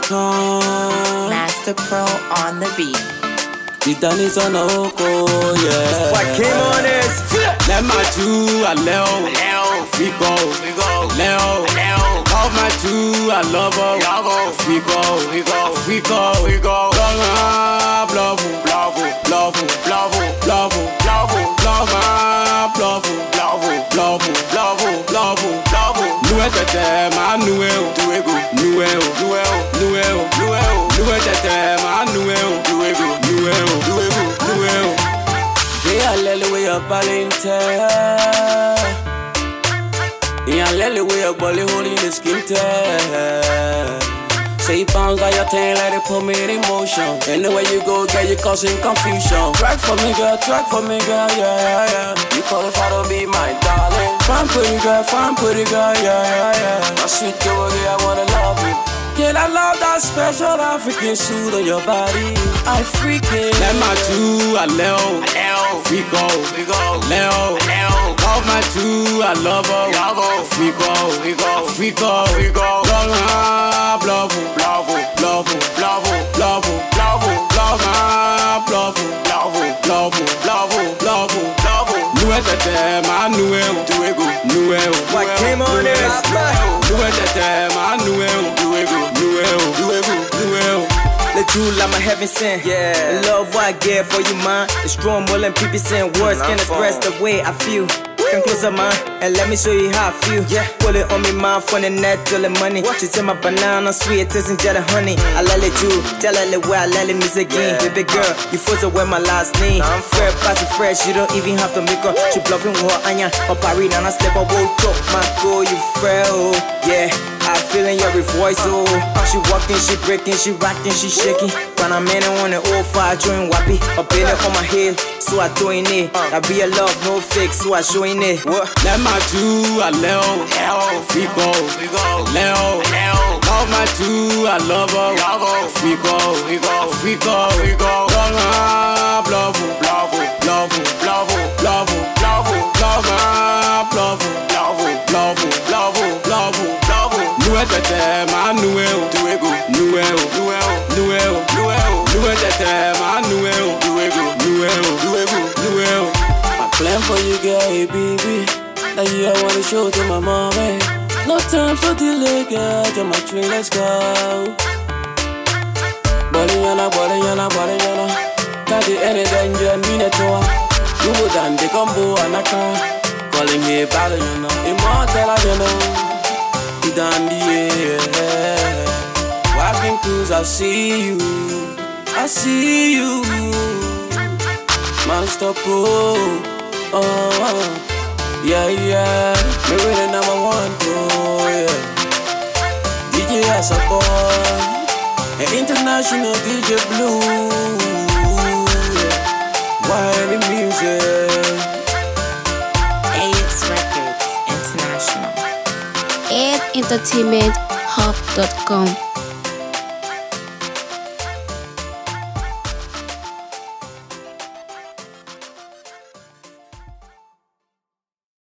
come. Master Pro on the beat. The Danny's on the hook, oh yeah. What came on this? Let my two, I leo. Fico, Leo. Love my two, I love her. Fico. Nous tete ma nouel, nouel. Nous tete ma nouel. They are lele way up balinte. They are lele way up bally holding the skin tear. Say pounds got your thing, let it put me in motion. Anywhere you go, girl, you causing confusion. Track for me, girl, yeah. You qualify to be my darling. Fine pretty girl, yeah. My sweet girl, yeah, I wanna love you. Girl, I love that special African suit on your body. I freaking let my two, I leo. Fico, Leo. Love my two, I love her. Fico. Nous tete ma nouel. What came on this? Nous tete ma nouel. The true love my heaven sent. Yeah. The love what I get for you, man. It's strong, more than people saying words can express the way I feel. Come closer, man, and let me show you how I feel. Yeah. Pull it on me, man, from the net till the money. She tell my banana sweet, tasting jet of honey. I let it do, tell her the way I let it miss again. Baby girl, you forced to wear my last name. I'm fair, pass it fresh, you don't even have to make her. She bluffing with her anya, or parry, and I step up, woke up, my girl, you frail, yeah. I feeling your voice, oh. She walking, she breaking, she rocking, she shaking. When I'm in on the old fire, join wappy. Up in it on my head, so I doing it. I be a love, no fake, so I showing it. What? Let my two, I leo. Fico, Leo. Love my two, I love her. Fico. Nous tete ma nouel. Nous tete ma nouel. My plan for you, girl, hey, baby. That you I wanna show to my mommy. No time for delay, girl. You're my train, let's go. Boliana. Can't do anything, you're mean to her. You would done the combo and I can't. Calling me Boliana. Immortal, you know. Dandy, yeah. Walking cruise, I see you. Master Pro, yeah. Maybe the number one, yeah. DJ as a boy, an international DJ Blue, yeah. Wild music. AIDS Records International. AIDentertainmenthub.com